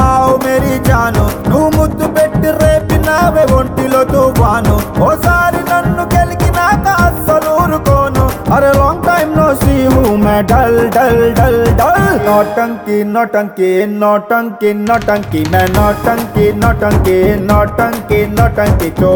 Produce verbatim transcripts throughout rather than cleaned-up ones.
ఆవు మేరీ జాను నువ్వు ముద్దు పెట్టి రేపినావే ఒంటిలో తుఫాను ఓసారి నన్ను గెలికినాక అస్సలు ఊరుకోను అరే లాంగ్ టైమ్ నో సీ హూ మే డల్ డల్ డల్ డల్ నోటంకి నోటంకి నోటంకి నోటంకి మే నోటంకి నోటంకి నోటంకి నోటంకి తో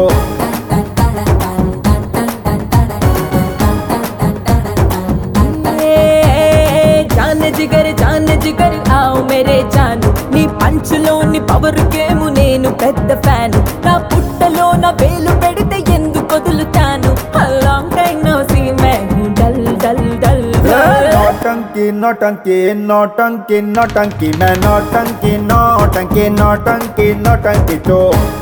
జిగర్ జాన్ జిగర్ ఆవు మేరే జాను నీ పంచులోని పవర్ గేము నేను పెద్ద ఫ్యాను నా పుట్టలో నా వేలు పెడితే ఎందుకు వదులుతాను లాంగ్ టైం నో సీ మే డల్ డల్ డల్ నోటంకి నోటంకి నోటంకి నోటంకి మే నోటంకి నోటంకి నోటంకి నోటంకి తో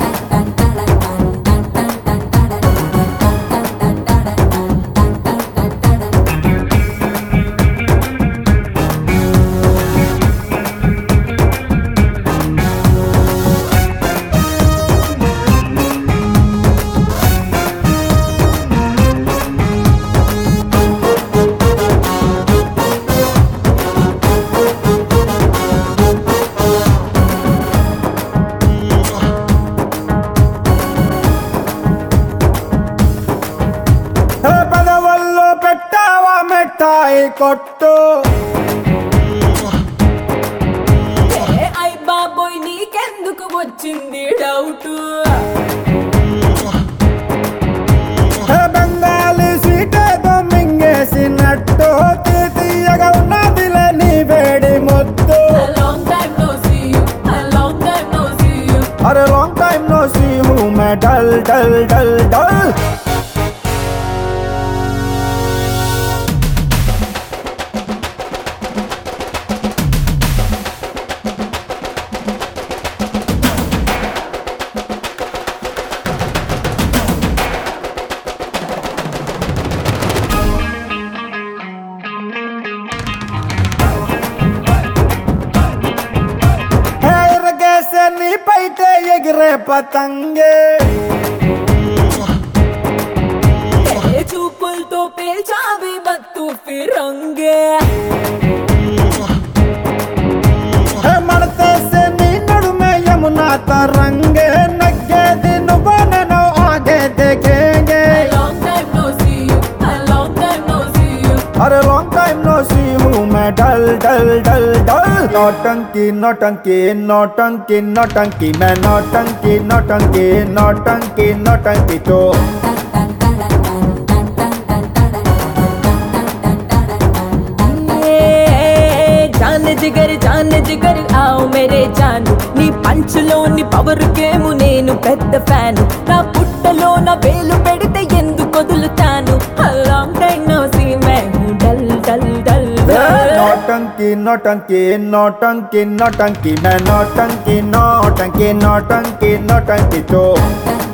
పదవల్లో పెట్టావా మెట్టాయి కొట్టు ఐ బాబోయ్ నీకెందుకు వచ్చింది డౌట్ బెంగాలీ సీటేదో మింగేసినట్టు తీయగా ఉన్నదిలే నీ వేడి ముద్దు long time no see you long time no see you అరే లాంగ్ టైమ్ నో సీ హూ మే డల్ డల్ డల్ డల్ నీ పైతే ఎగిరే పతంగే చూపులతో పేల్చావి మత్తు ఫిరంగే మడతేసే నీ నడుమే యమునా తరంగే నగ్గేది నువ్వు నేను ఆగేదే గేంగే long time no see you long time no see you అరే లాంగ్ టైమ్ నో సీ హూ మే డల్ డల్ డల్ డల్ నోటంకి నోటంకి నోటంకి నోటంకి మే నోటంకి నోటంకి నోటంకి నోటంకి తో జాన్ జిగర్ జాన్ జిగర్ ఆవు మేరే జాను నీ పంచులోని పవర్ గేము నేను పెద్ద ఫ్యాను నా పుట్టలో నా వేలు పెడితే ఎందుకు వదులుతాను లాంగ్ టైం నో సీ మే డల్ డల్ డల్ నోటంకి నోటంకి నోటంకి నోటంకి మే నోటంకి నోటంకి నోటంకి నోటంకి తో